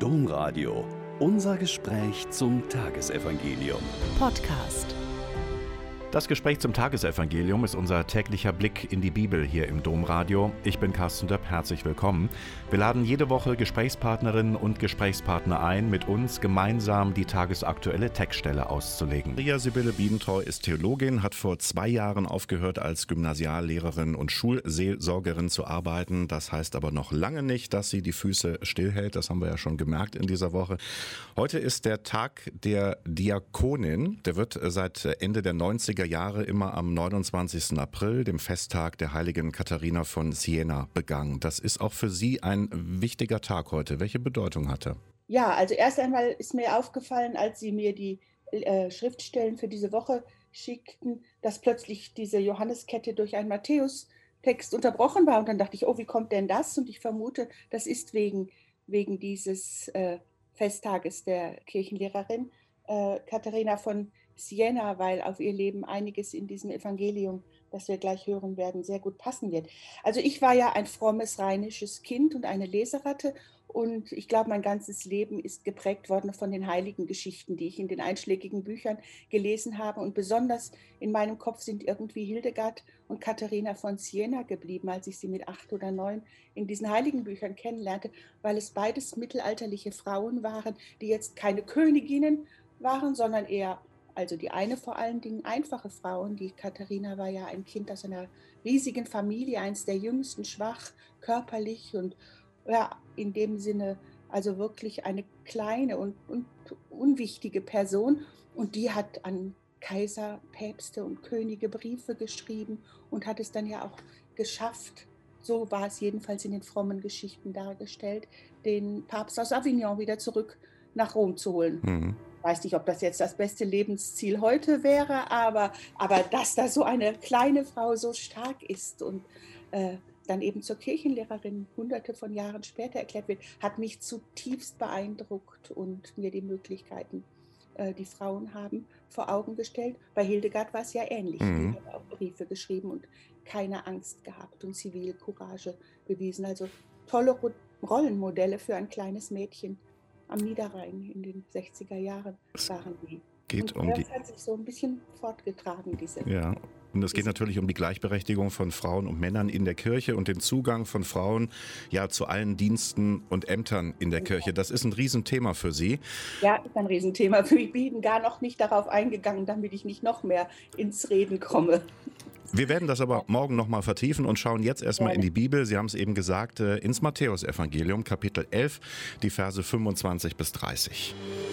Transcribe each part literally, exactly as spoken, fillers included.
Domradio. Unser Gespräch zum Tagesevangelium. Podcast. Das Gespräch zum Tagesevangelium ist unser täglicher Blick in die Bibel hier im Domradio. Ich bin Carsten Döpp, herzlich willkommen. Wir laden jede Woche Gesprächspartnerinnen und Gesprächspartner ein, mit uns gemeinsam die tagesaktuelle Textstelle auszulegen. Maria Sibylle Biedentreu ist Theologin, hat vor zwei Jahren aufgehört, als Gymnasiallehrerin und Schulseelsorgerin zu arbeiten. Das heißt aber noch lange nicht, dass sie die Füße stillhält. Das haben wir ja schon gemerkt in dieser Woche. Heute ist der Tag der Diakonin. Der wird seit Ende der neunziger Jahre immer am neunundzwanzigsten April, dem Festtag der heiligen Katharina von Siena, begangen. Das ist auch für Sie ein wichtiger Tag heute. Welche Bedeutung hat er? Ja, also erst einmal ist mir aufgefallen, als Sie mir die äh, Schriftstellen für diese Woche schickten, dass plötzlich diese Johanneskette durch einen Matthäus-Text unterbrochen war. Und dann dachte ich, oh, wie kommt denn das? Und ich vermute, das ist wegen, wegen dieses äh, Festtages der Kirchenlehrerin äh, Katharina von Siena, weil auf ihr Leben einiges in diesem Evangelium, das wir gleich hören werden, sehr gut passen wird. Also ich war ja ein frommes rheinisches Kind und eine Leseratte und ich glaube, mein ganzes Leben ist geprägt worden von den heiligen Geschichten, die ich in den einschlägigen Büchern gelesen habe, und besonders in meinem Kopf sind irgendwie Hildegard und Katharina von Siena geblieben, als ich sie mit acht oder neun in diesen heiligen Büchern kennenlernte, weil es beides mittelalterliche Frauen waren, die jetzt keine Königinnen waren, sondern eher, also die eine vor allen Dingen einfache Frauen. Die Katharina war ja ein Kind aus einer riesigen Familie, eins der jüngsten, schwach, körperlich und ja, in dem Sinne also wirklich eine kleine und, und unwichtige Person. Und die hat an Kaiser, Päpste und Könige Briefe geschrieben und hat es dann ja auch geschafft, so war es jedenfalls in den frommen Geschichten dargestellt, den Papst aus Avignon wieder zurück nach Rom zu holen. Mhm. Ich weiß nicht, ob das jetzt das beste Lebensziel heute wäre, aber, aber dass da so eine kleine Frau so stark ist und äh, dann eben zur Kirchenlehrerin hunderte von Jahren später erklärt wird, hat mich zutiefst beeindruckt und mir die Möglichkeiten, äh, die Frauen haben, vor Augen gestellt. Bei Hildegard war es ja ähnlich. Mhm. Die hat auch Briefe geschrieben und keine Angst gehabt und Zivilcourage bewiesen. Also tolle Rollenmodelle für ein kleines Mädchen am Niederrhein in den sechziger Jahren waren die. Geht und um das die hat sich so ein bisschen fortgetragen, diese. Ja, und es geht natürlich um die Gleichberechtigung von Frauen und Männern in der Kirche und den Zugang von Frauen ja zu allen Diensten und Ämtern in der Kirche. Das ist ein Riesenthema für Sie. Ja, ist ein Riesenthema für mich. Ich bin gar noch nicht darauf eingegangen, damit ich nicht noch mehr ins Reden komme. Wir werden das aber morgen nochmal vertiefen und schauen jetzt erstmal in die Bibel. Sie haben es eben gesagt, ins Matthäusevangelium, Kapitel elf, die Verse fünfundzwanzig bis dreißig.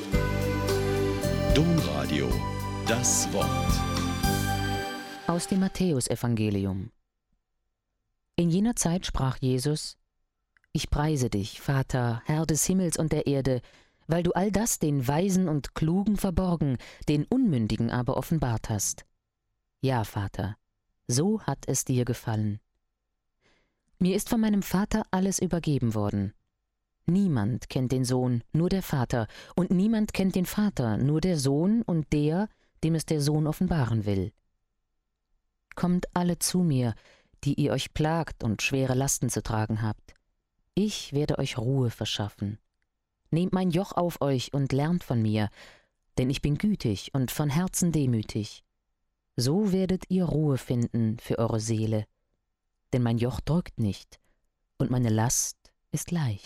Domradio, das Wort. Aus dem Matthäusevangelium. In jener Zeit sprach Jesus: Ich preise dich, Vater, Herr des Himmels und der Erde, weil du all das den Weisen und Klugen verborgen, den Unmündigen aber offenbart hast. Ja, Vater, so hat es dir gefallen. Mir ist von meinem Vater alles übergeben worden. Niemand kennt den Sohn, nur der Vater, und niemand kennt den Vater, nur der Sohn und der, dem es der Sohn offenbaren will. Kommt alle zu mir, die ihr euch plagt und schwere Lasten zu tragen habt. Ich werde euch Ruhe verschaffen. Nehmt mein Joch auf euch und lernt von mir, denn ich bin gütig und von Herzen demütig. So werdet ihr Ruhe finden für eure Seele, denn mein Joch drückt nicht und meine Last ist leicht.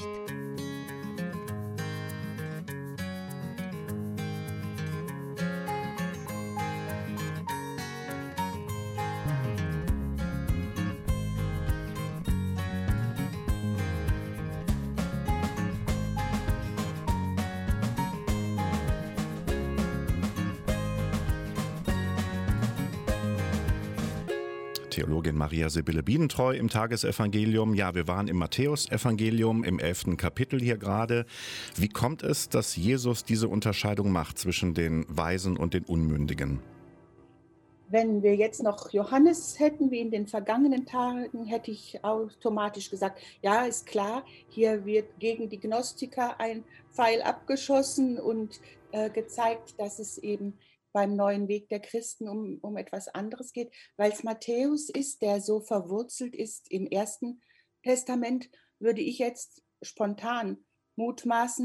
Theologin Maria Sibylle Biedentreu im Tagesevangelium. Ja, wir waren im Matthäusevangelium im elften Kapitel hier gerade. Wie kommt es, dass Jesus diese Unterscheidung macht zwischen den Weisen und den Unmündigen? Wenn wir jetzt noch Johannes hätten, wie in den vergangenen Tagen, hätte ich automatisch gesagt, ja, ist klar, hier wird gegen die Gnostiker ein Pfeil abgeschossen und äh, gezeigt, dass es eben beim neuen Weg der Christen um, um etwas anderes geht, weil es Matthäus ist, der so verwurzelt ist im Ersten Testament, würde ich jetzt spontan mutmaßen,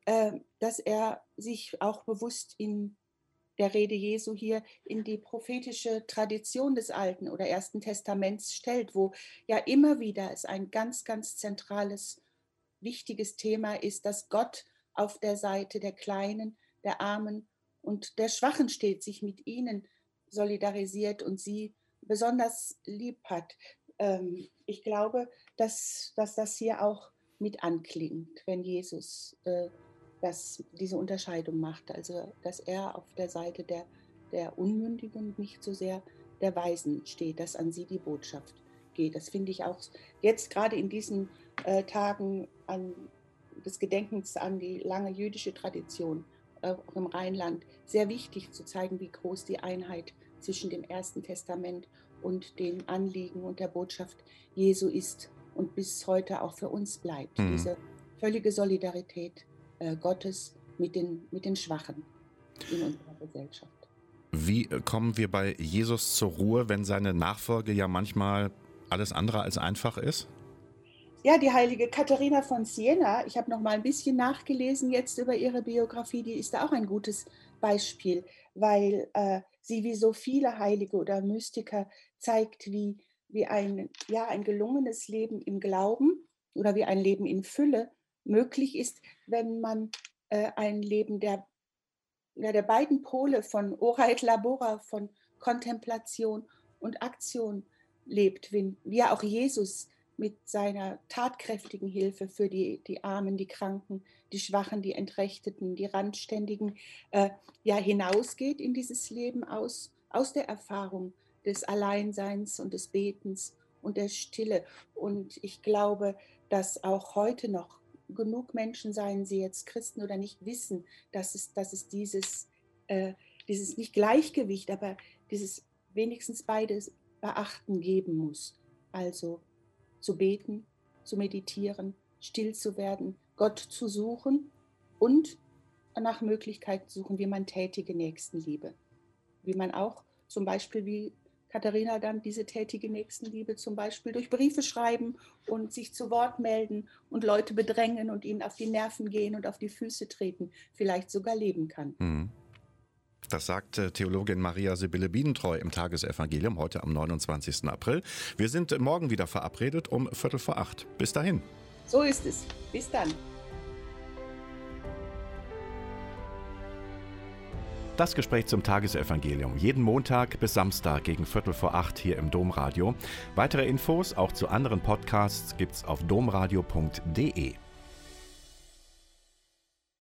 äh, dass er sich auch bewusst in der Rede Jesu hier in die prophetische Tradition des Alten oder Ersten Testaments stellt, wo ja immer wieder es ein ganz, ganz zentrales, wichtiges Thema ist, dass Gott auf der Seite der Kleinen, der Armen und der Schwachen steht, sich mit ihnen solidarisiert und sie besonders lieb hat. Ähm, ich glaube, dass, dass das hier auch mit anklingt, wenn Jesus äh, das, diese Unterscheidung macht, also dass er auf der Seite der, der Unmündigen und nicht so sehr der Weisen steht, dass an sie die Botschaft geht. Das finde ich auch jetzt gerade in diesen äh, Tagen an, des Gedenkens an die lange jüdische Tradition, äh, auch im Rheinland, sehr wichtig zu zeigen, wie groß die Einheit zwischen dem Ersten Testament und den Anliegen und der Botschaft Jesu ist und bis heute auch für uns bleibt. Mhm. Diese völlige Solidarität Gottes mit den, mit den Schwachen in unserer Gesellschaft. Wie kommen wir bei Jesus zur Ruhe, wenn seine Nachfolge ja manchmal alles andere als einfach ist? Ja, die heilige Katharina von Siena, ich habe noch mal ein bisschen nachgelesen jetzt über ihre Biografie, die ist da auch ein gutes Beispiel, weil äh, sie wie so viele Heilige oder Mystiker zeigt, wie, wie ein, ja, ein gelungenes Leben im Glauben oder wie ein Leben in Fülle möglich ist, wenn man äh, ein Leben der, ja, der beiden Pole von Ora et Labora, von Kontemplation und Aktion lebt, wie, wie ja auch Jesus mit seiner tatkräftigen Hilfe für die, die Armen, die Kranken, die Schwachen, die Entrechteten, die Randständigen äh, ja hinausgeht in dieses Leben aus, aus der Erfahrung des Alleinseins und des Betens und der Stille. Und ich glaube, dass auch heute noch genug Menschen, seien sie jetzt Christen oder nicht, wissen, dass es, dass es dieses, äh, dieses nicht Gleichgewicht, aber dieses wenigstens beides beachten geben muss. Also zu beten, zu meditieren, still zu werden, Gott zu suchen und nach Möglichkeiten suchen, wie man tätige Nächstenliebe. Wie man auch zum Beispiel wie Katharina dann diese tätige Nächstenliebe zum Beispiel durch Briefe schreiben und sich zu Wort melden und Leute bedrängen und ihnen auf die Nerven gehen und auf die Füße treten, vielleicht sogar leben kann. Mhm. Das sagt Theologin Maria Sibylle Biedentreu im Tagesevangelium heute am neunundzwanzigsten April. Wir sind morgen wieder verabredet um Viertel vor acht. Bis dahin. So ist es. Bis dann. Das Gespräch zum Tagesevangelium. Jeden Montag bis Samstag gegen Viertel vor acht hier im Domradio. Weitere Infos auch zu anderen Podcasts gibt's auf domradio punkt de.